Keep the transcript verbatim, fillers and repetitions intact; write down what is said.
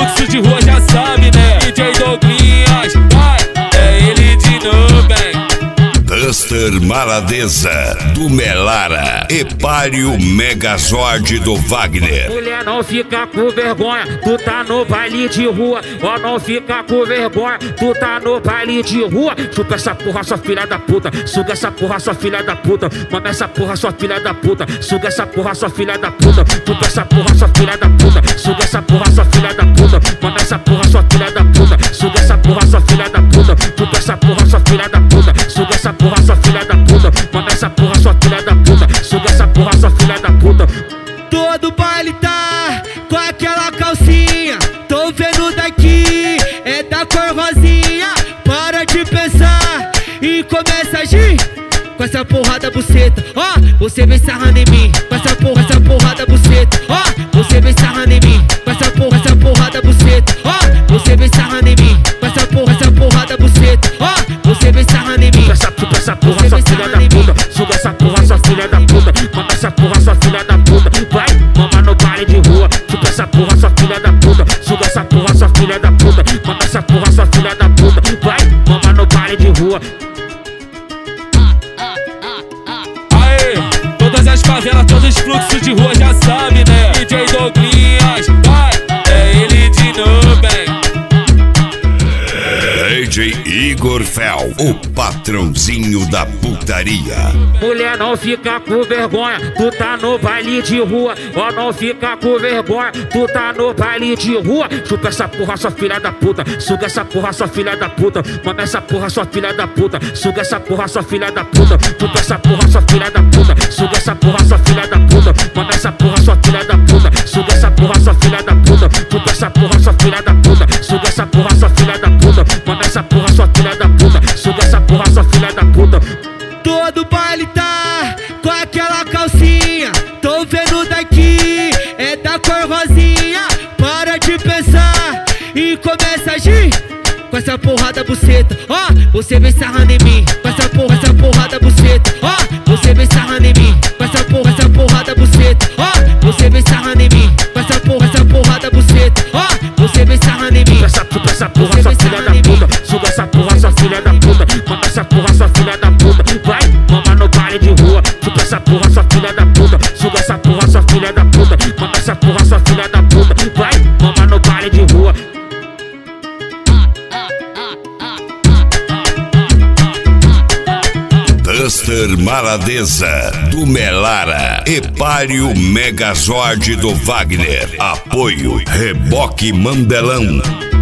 fluxos de rua já sabe, né? D J Douglinhas, vai, é ele de novo, hein? Duster Maladeza do Melara, Epário Megazord do Wagner. Mulher, não fica com vergonha, tu tá no baile de rua. Ó, não fica com vergonha, tu tá no baile de rua. Chupa essa porra, sua filha da puta. Suga essa porra, sua filha da puta. Mama essa porra, sua filha da puta. Suga essa porra, sua filha da puta. Chupa essa porra, sua filha da puta. Suga essa porra, sua filha da puta. Mama essa porra, sua filha da puta. Suga essa porra, sua filha da puta. Chupa essa porra, sua filha da puta. Suga essa porra, sua filha da puta. Mama essa porra, sua filha da puta. Suga essa porra, sua filha da puta. Todo baile tá com aquela calcinha, tô vendo daqui, é da cor rosinha. Para de pensar e começa a agir com essa porrada buceta. Ó, oh, você vem sarrando em mim com essa porra, essa porrada buceta. Ó, oh, você vem sarrando em mim com essa porra, essa porrada buceta. Ó, oh, você vem sarrando em mim com essa porra, essa porrada buceta. Ó, oh, você vem sarrando em mim. Essa puta, essa porra, sua filha da puta. Suga essa porra, sua filha da puta. Mama essa porra, sua filha da puta. Vai, mama no baile de rua. Chupa essa porra, sua filha da puta. Suga essa porra, sua filha da puta. Mama essa porra, sua filha da puta. Vai, mama no baile de rua. Aê, todas as favelas, todos os fluxos de rua já sabe, né? D J Douglinhas, vai, é ele de novo, hein? D J Igor Fel, o patrãozinho da putaria. Mulher, não fica com vergonha, tu tá no baile de rua. Ó, não fica com vergonha, tu tá no baile de rua. Chupa essa porra, sua filha da puta. Suga essa porra, sua filha da puta. Mama essa porra, sua filha da puta. Suga essa porra, sua filha da puta. Chupa essa porra, sua filha da puta. Suga essa porra, sua filha da puta. Mama essa porra, sua filha da puta. Suga essa porra, sua filha da puta. Chupa essa porra, sua filha da puta. Suga essa porra, sua filha da puta. Mama essa porra, sua filha da puta. Suga essa porra, sua filha da puta. Todo baile tá com aquela calcinha, tô vendo daqui, é da cor rosinha. Para de pensar e começa a agir com essa porrada buceta. Ó, oh, você vem sarrando em mim com essa porra, essa porrada buceta. Ó, oh, você vem sarrando em mim com essa porra, essa porrada buceta. Ó, oh, você vem sarrando em mim com essa porra, essa porrada buceta. Ó, oh, você vem sarrando em mim. Essa puta, essa porra, sua filha da puta. Suga essa porra, sua filha da puta. Mama essa porra, sua filha da puta. Vai, mama no baile de rua. Chupa essa porra, sua filha da puta. Suga essa porra, sua filha da puta. Mama essa porra, sua filha da puta. Vai, mama no baile de rua. Duster Maladeza do Melara, Epário Megazord do Wagner. Apoio Reboque Mandelão.